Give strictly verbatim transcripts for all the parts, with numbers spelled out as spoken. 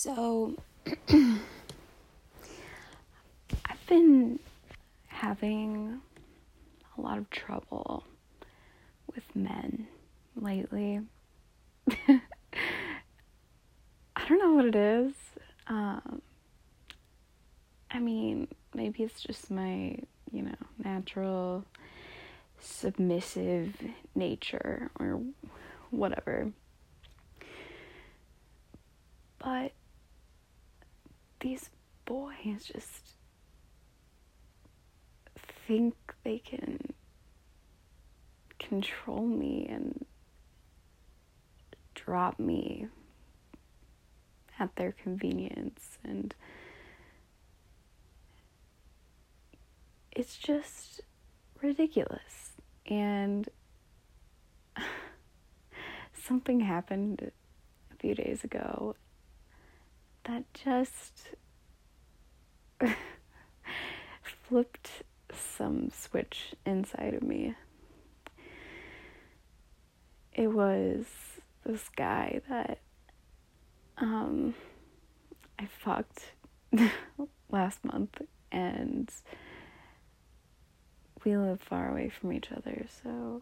So, I've been having a lot of trouble with men lately. I don't know what it is. Um, I mean, maybe it's just my, you know, natural submissive nature or whatever. But these boys just think they can control me and drop me at their convenience, and it's just ridiculous. And something happened a few days ago that just flipped some switch inside of me. It was this guy that um I fucked last month, and we live far away from each other, so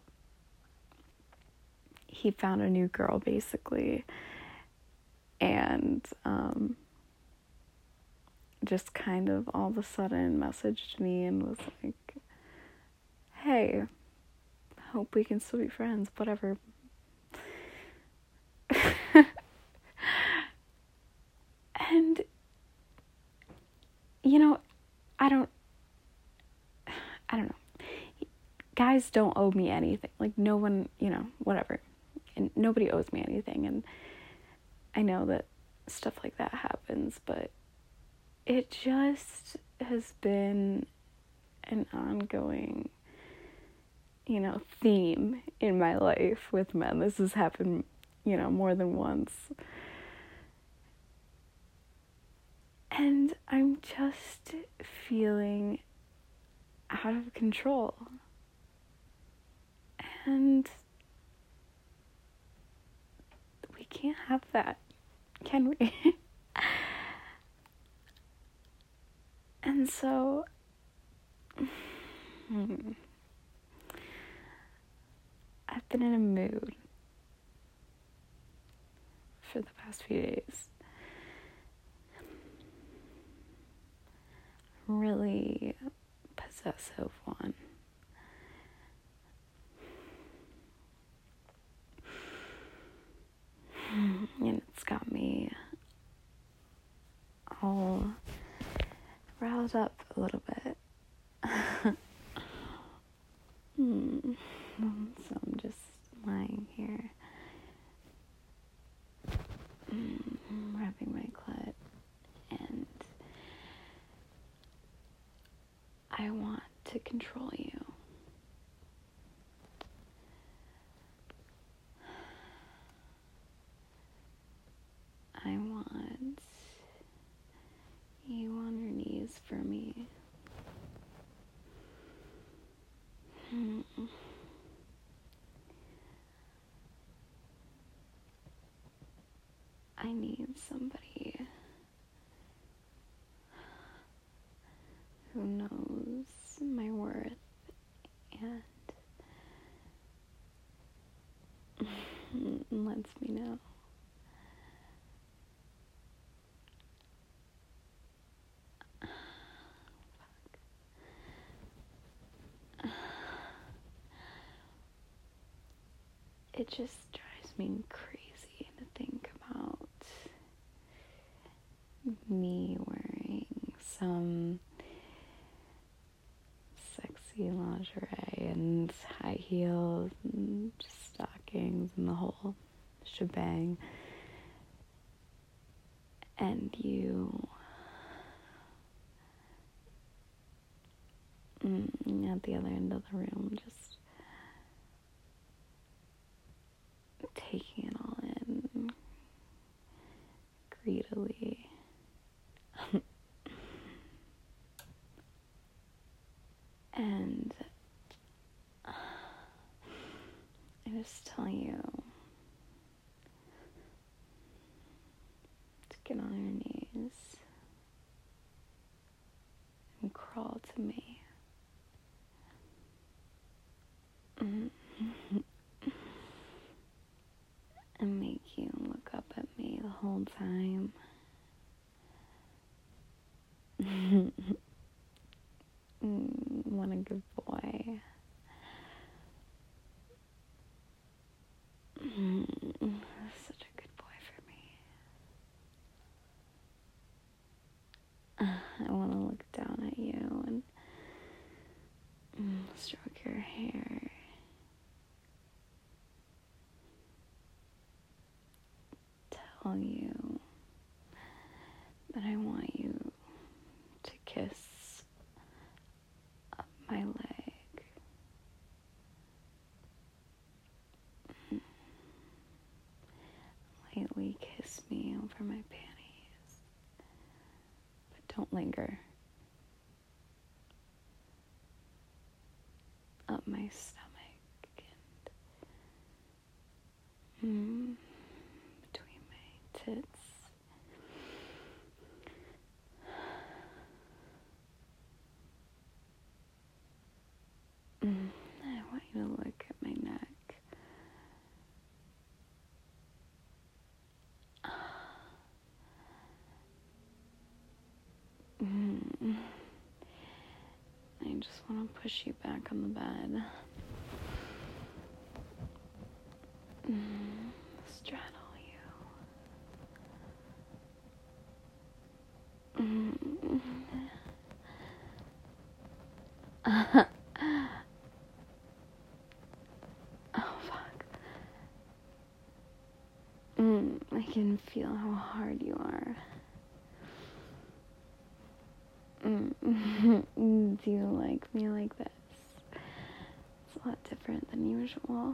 he found a new girl basically, and um just kind of all of a sudden messaged me and was like, hey, hope we can still be friends, whatever. And, you know, I don't, I don't know. Guys don't owe me anything. Like, no one, you know, whatever. And nobody owes me anything. And I know that stuff like that happens, but it just has been an ongoing, you know, theme in my life with men. This has happened, you know, more than once. And I'm just feeling out of control. And we can't have that, can we? And so, hmm, I've been in a mood for the past few days. Really possessive one. And it's got me all riled up a little bit. hmm. So I'm just lying here, rubbing my clit, and I want to control you. I want you on your knees for me. Hmm. I need somebody who knows my worth and lets me know. It just drives me crazy to think about me wearing some sexy lingerie and high heels and stockings and the whole shebang, and you mm, at the other end of the room just taking it all in greedily. And I just tell you to Get on your knees and crawl to me. Mm-hmm. And make you look up at me the whole time. mm, what a good boy. Mm, such a good boy for me. Uh, I want to look down at you and mm, stroke your hair. Tell you that I want you to kiss up my leg. Mm. Lightly kiss me over my panties, but don't linger. Up my stomach and mm, between my tits. Mm, I want you to look at my neck. Mm. I just want to push you back on the bed. Mm. Straddle you. Mm. Oh, fuck. Mm. I can feel how hard you are. Mm. Do you like me like this? It's a lot different than usual.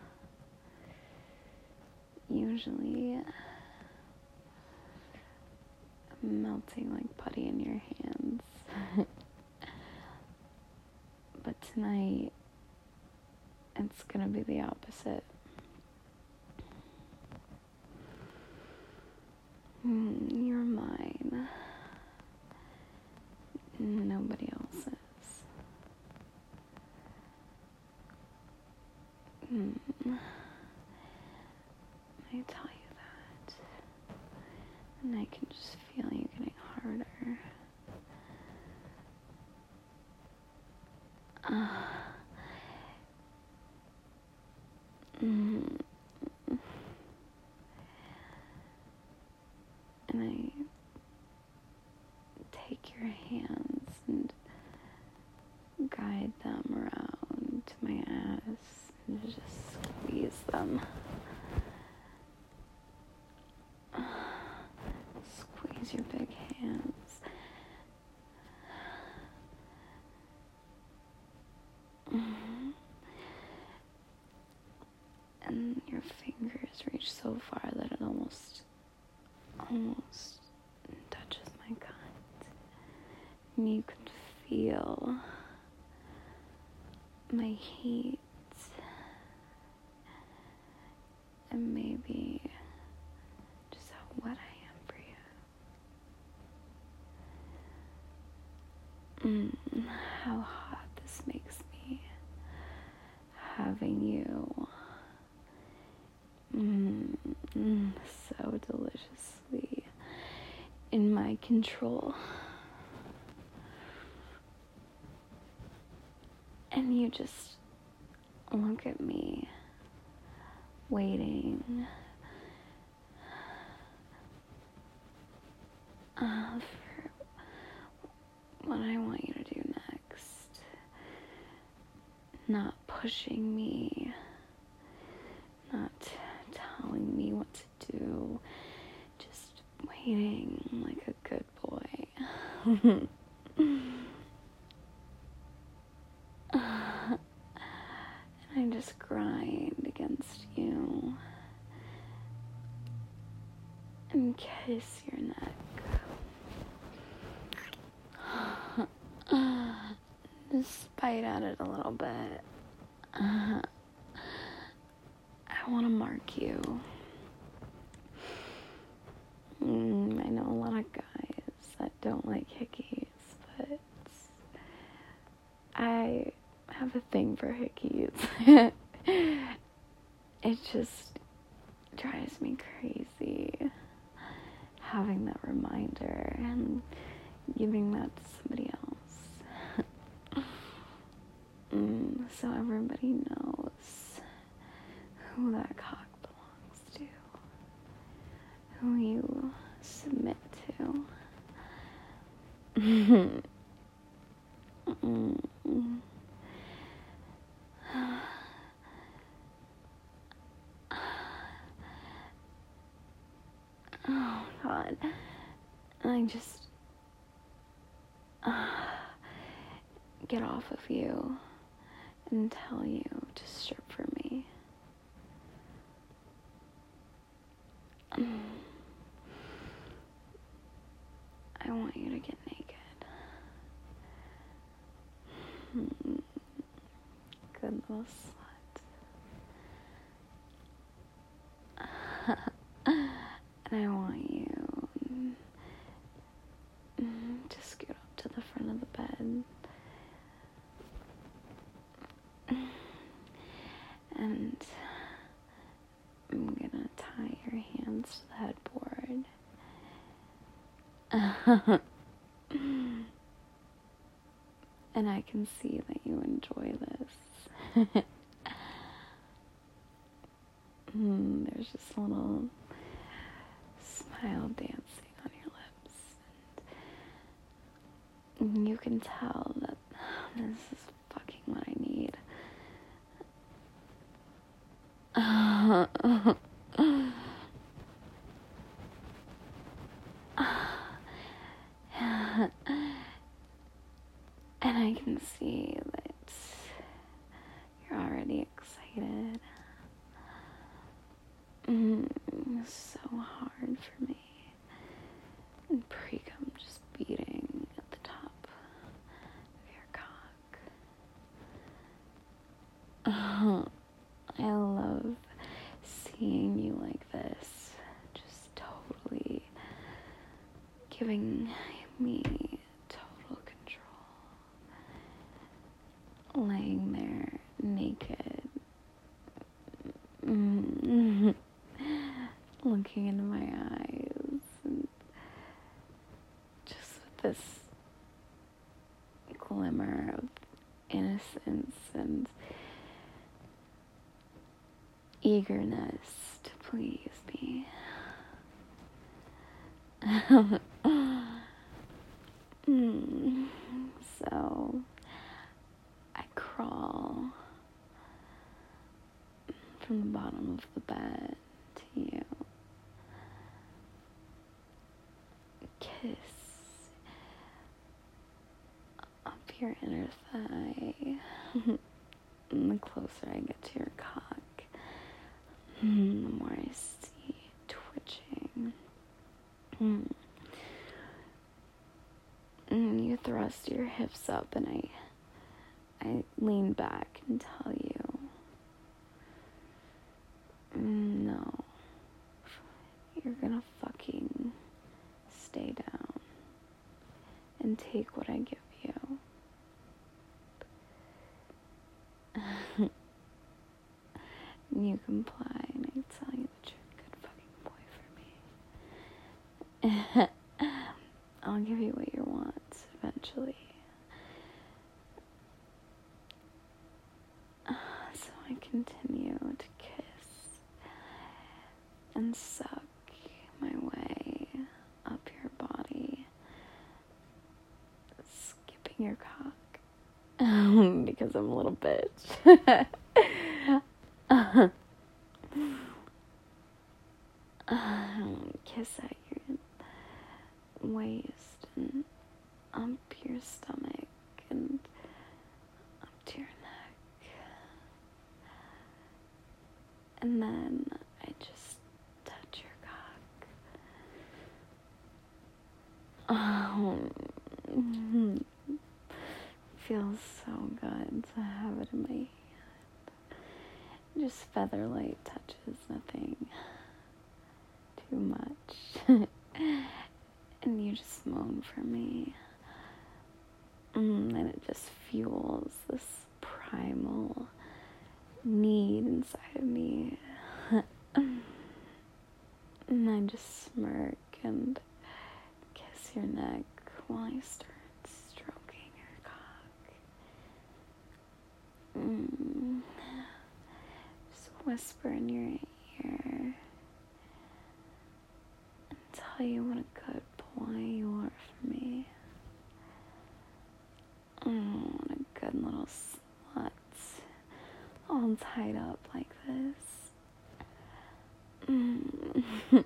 Usually, I'm melting like putty in your hands. But tonight, it's gonna be the opposite. Mm, you're mine. Nobody else's. Mm. I tell you that, and I can just feel you getting harder. Uh, mm, and I take your hands and guide them around to my ass and just squeeze them. Squeeze your big hands. Mm-hmm. And your fingers reach so far that it almost, almost touches my cunt. And you can feel my heat and maybe just how wet I am for you. Mm, how hot this makes me, having you mm, mm, so deliciously in my control. And you just look at me, waiting uh, for what I want you to do next. Not pushing me, not telling me what to do, just waiting like a good boy. And I just grind against you and kiss your neck. Just bite at it a little bit. Uh, I want to mark you. Mm, my of guys that don't like hickeys, but I have a thing for hickeys. It just drives me crazy having that reminder and giving that to somebody else. mm, so everybody knows who that cock belongs to, who you submit to. mm. Oh, God. I just uh, get off of you and tell you to strip for me. Um, I want you to get naked. Hmm. Good little slut. And I want you to scoot up to the front of the bed. And I'm gonna tie your hands to the headboard. And I can see that you enjoy this. mm, there's just a little smile dancing on your lips. And you can tell that this is fucking what I need. And I can see that you're already excited. Mm, so hard for me. And pre-cum just beating at the top of your cock. Uh, I love seeing you like this. Just totally giving me total control. Laying there naked. Mm-hmm. Looking into my eyes and just with this glimmer of innocence and eagerness to please me. mm. So I crawl from the bottom of the bed to you. Kiss up your inner thigh. And the closer I get to your cock, the more I see twitching. Mm. And you thrust your hips up, and I, I lean back and tell you, no, you're gonna fucking stay down and take what I give you. And you comply, and I tell you that you're a good fucking boy for me. I'll give you what you want eventually. So I continue to kiss and suck my way up your body, skipping your cock because I'm a little bitch. Kiss at your waist and up your stomach and up to your neck. And then I just touch your cock. Oh, feels so good to have it in my hand. Just feather light touches, nothing too much. And you just moan for me. Mm, and it just fuels this primal need inside of me. And I just smirk and kiss your neck while I start stroking your cock. Mm. Just whisper in your ear and tell you what a good boy you are for me. Oh, what a good little slut. All tied up like this. Mm.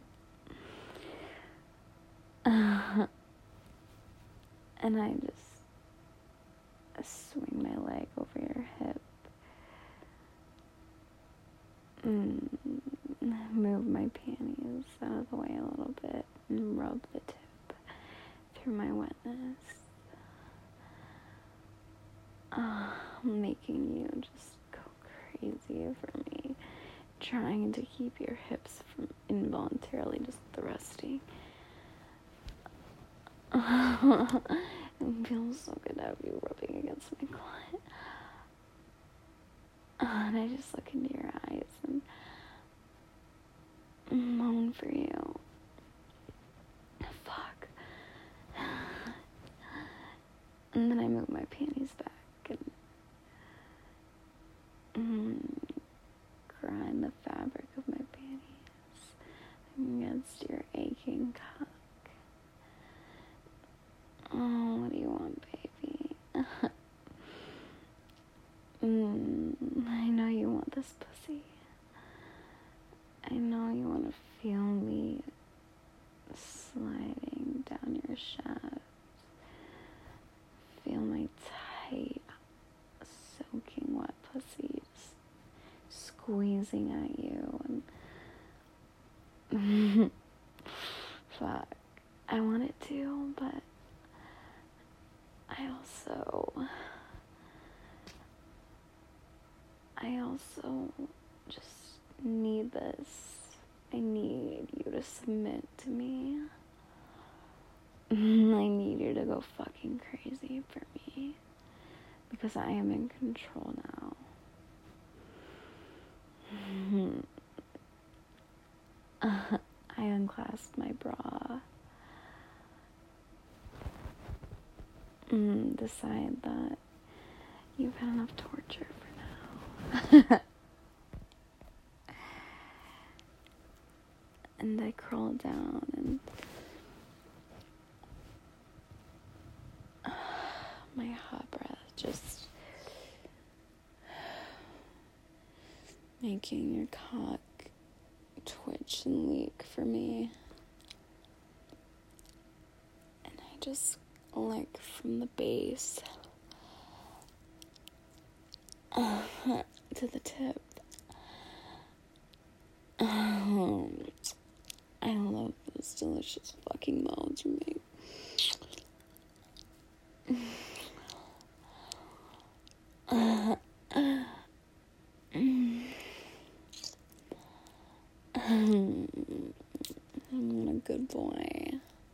uh, and I just swing my leg over your hip. Mm. Move my panties out of the way a little bit and rub the tip through my wetness. Uh, making you just go crazy for me, trying to keep your hips from involuntarily just thrusting. It feels so good to have you rubbing against my clit. Uh, and I just look into your eyes and moan for you. Fuck. And then I move my panties back and mm, grind the fabric of my panties against your aching cock. Oh, what do you want, baby? mm, I know you want this pussy. I know you want to feel me sliding down your shaft. Feel my tight, soaking wet pussy just squeezing at you. And fuck, I want it to, but I also, I also just need this. I need you to submit to me. I need you to go fucking crazy for me. Because I am in control now. uh, I unclasped my bra. Mm, decide that you've had enough torture for now. And I crawl down and uh, my hot breath just making your cock twitch and leak for me. And I just lick from the base uh, to the tip. Um, I love those delicious fucking moans you make. Uh, uh, mm. I'm a good boy.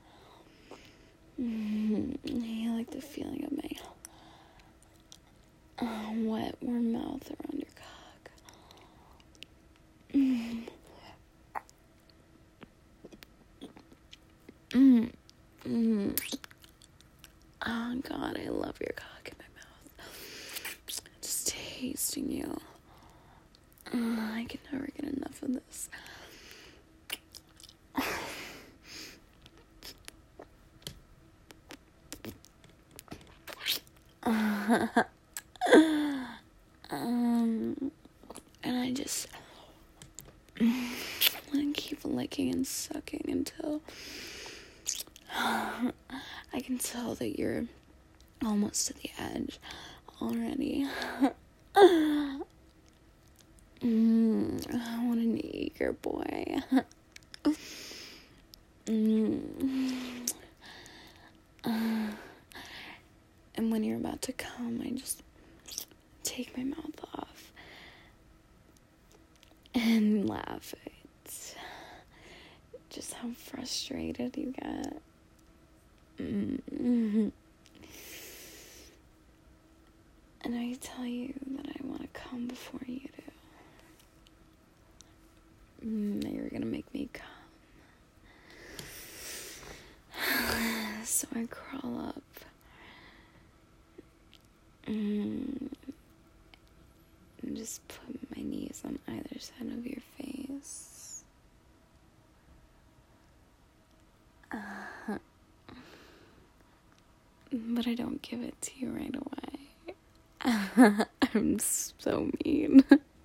Mm, you like the feeling of my uh, wet, warm mouth around your cock. Mm. Mm. Mm. Oh God, I love your cock in my mouth. Just tasting you. Oh, I can never get enough of this. um, and I just I keep licking and sucking until I can tell that you're almost to the edge already. mm, what an eager boy. mm. uh, and when you're about to come, I just take my mouth off and laugh at just how frustrated you get. Mm-hmm. And I tell you that I want to come before you do. Mm, you're gonna make me come. So I crawl up. Mm, and just put my knees on either side of your face. Uh, but I don't give it to you right away. I'm so mean.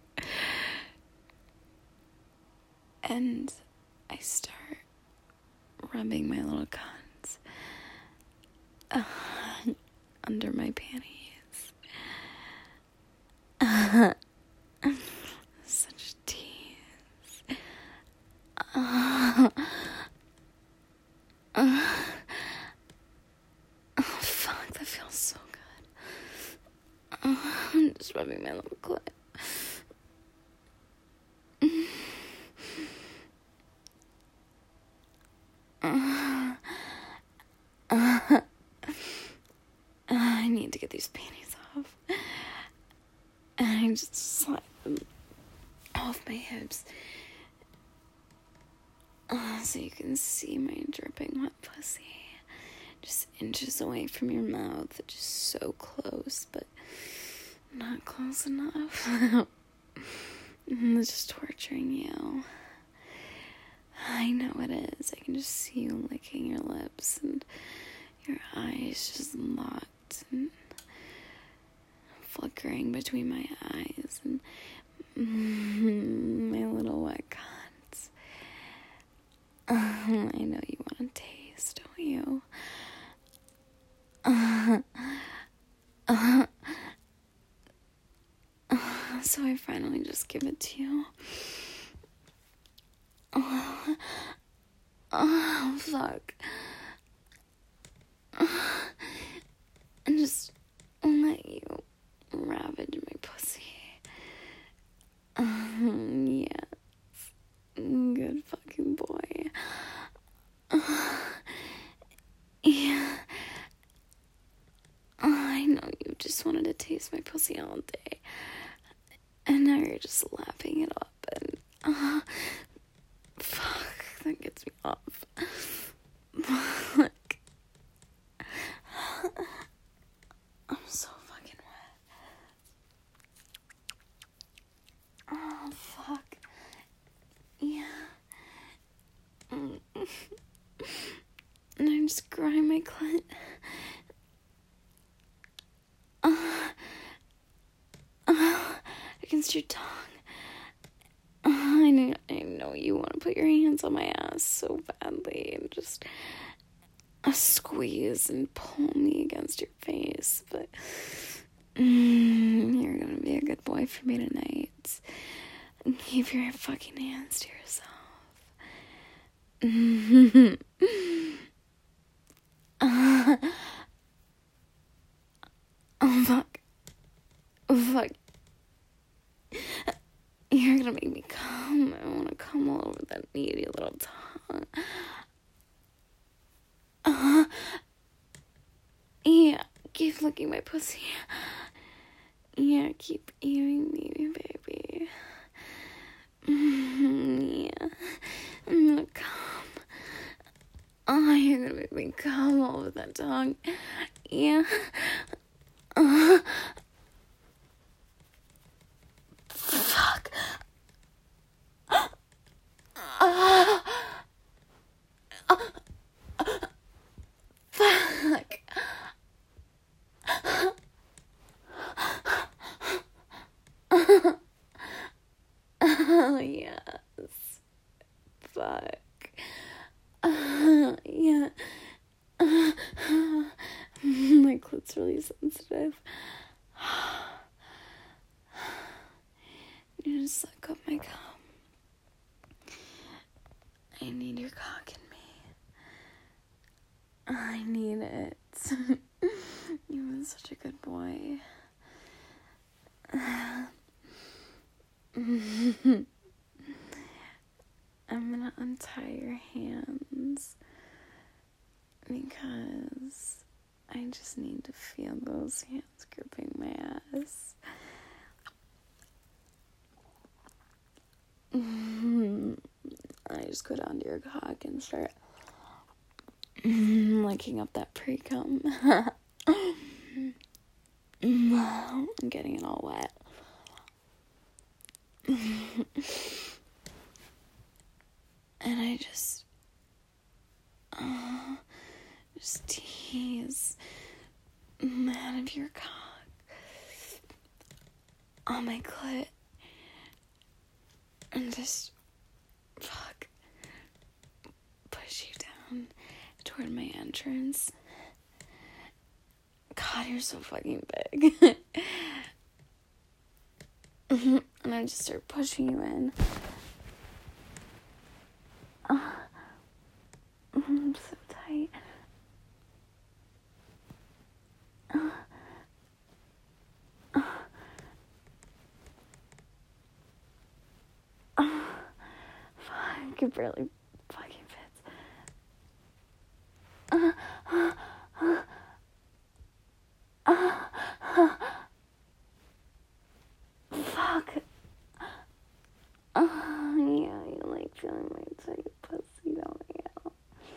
And I start rubbing my little cons uh, under my panties. Uh, such a tease. Uh, uh, oh, fuck, that feels so good. Uh, I'm just rubbing my little clit. Uh, uh, I need to get these panties off. And I just slide them off my hips. Uh, so you can see my dripping wet pussy. Just inches away from your mouth. Just so close, but not close enough. It's just torturing you. I know it is. I can just see you licking your lips and your eyes just locked and flickering between my eyes and mm, my little wet cons. Uh, I know you want to taste, don't you? Uh, uh, uh, so I finally just give it to you. Oh, oh fuck. And just let you ravage my pussy. Um, yes. Good fucking boy. Uh, yeah. Oh, I know you just wanted to taste my pussy all day. And now you're just lapping it up and... Uh, fuck, that gets me off. Like, I'm so fucking wet. Oh, fuck. Yeah. And I just grind my clit. Uh, uh, against your tongue. Uh, I know, I know you want to put your hands on my ass so badly and just uh, squeeze and pull me against your face, but mm, you're gonna be a good boy for me tonight. Keep your fucking hands to yourself. uh, oh fuck. Oh fuck. You're gonna make me come. I wanna come all over that needy little tongue. Uh, yeah, keep licking my pussy. Yeah, keep eating me, baby. Mm-hmm, yeah, I'm gonna come. Oh, you're gonna make me come all over that tongue. Yeah. Uh, fuck. Uh, uh, fuck. Oh, yes. Fuck. Uh, yeah. Uh, my clit's really sensitive. You just suck up my cum. I need your cock in me. I need it. You've been such a good boy. I'm gonna untie your hands because I just need to feel those hands gripping my ass. I just go down to your cock and start licking up that pre-cum. I'm getting it all wet. And I just uh, just tease out of your cock on my clit and just fuck push you down toward my entrance. God, you're so fucking big. And I just start pushing you in. Uh, I'm so tight. Uh, uh, uh, fuck, it barely fucking fits. Uh, uh, uh, uh, uh, fuck. Uh, yeah, you like feeling my tight pussy, don't you?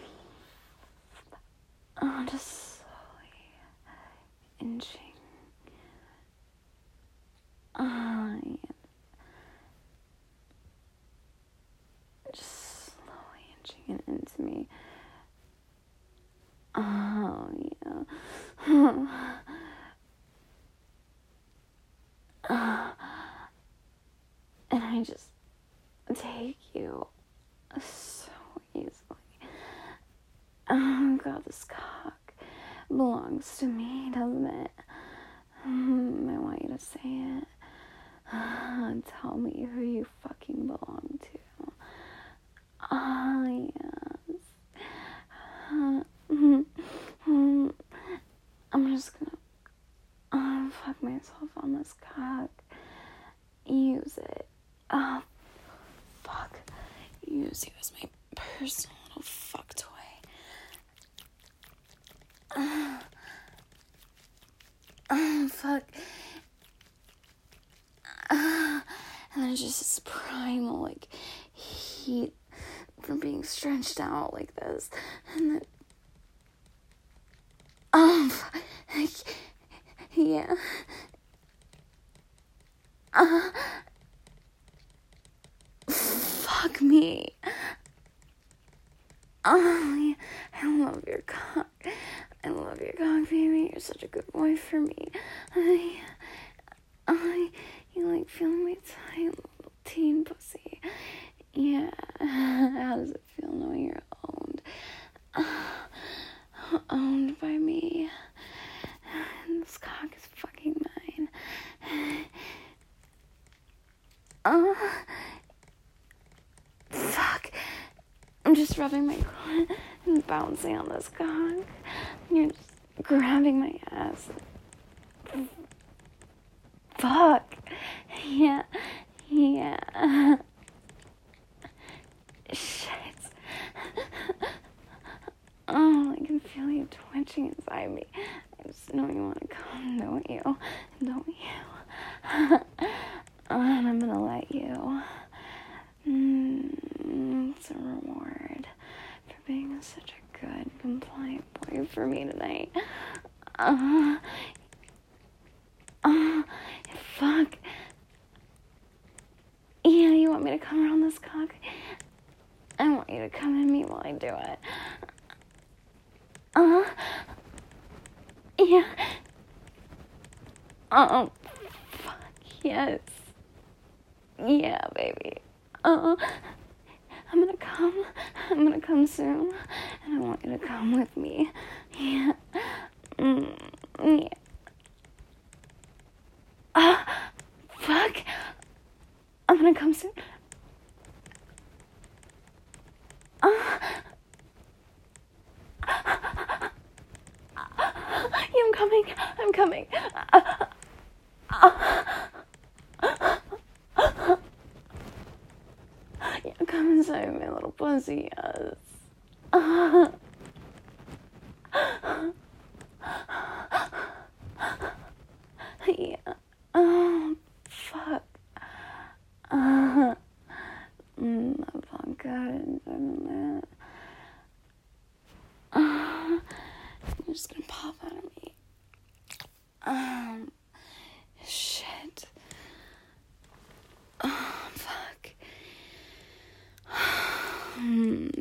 Oh, just slowly inching. Oh, yeah. Just slowly inching it into me. Oh, yeah. uh, and I just take you so easily. Oh, God, this cock belongs to me, doesn't it? Um, I want you to say it. Uh, tell me who you fucking belong to. Oh, yes. Uh, I'm just gonna uh, fuck myself on this cock. Use it. Oh, fuck. Use you as my personal little fuck toy. Uh, oh, fuck. Uh, and there's just this primal, like, heat for being stretched out like this. And then, um, like, yeah. Uh, fuck me. Oh, yeah. I love your cock. I love your cock, baby. You're such a good boy for me. I, I, you like feeling my tight little teen pussy. Yeah. How does it feel knowing you're owned? Uh, owned by me. And this cock is fucking mine. Uh, fuck. I'm just rubbing my clit and bouncing on this cock. And you're just grabbing my ass. Fuck. Yeah. Yeah. Shit. Oh, I can feel you twitching inside me. I just know you want to come, don't you? Don't you? And I'm gonna let you. Mm, it's a reward for being such a good, compliant boy for me tonight. Uh, uh, fuck. Yeah, you want me to come around this cock? I want you to come in me while I do it. Uh, yeah. Oh, fuck, yes. Yeah, baby. Uh, I'm gonna come. I'm gonna come soon. And I want you to come with me. Yeah. Mm, yeah. Ah, uh, fuck. I'm gonna come soon. Uh, yeah, I'm coming. I'm coming. Uh, uh, yeah, come inside my little pussy, yes. Uh, Hmm.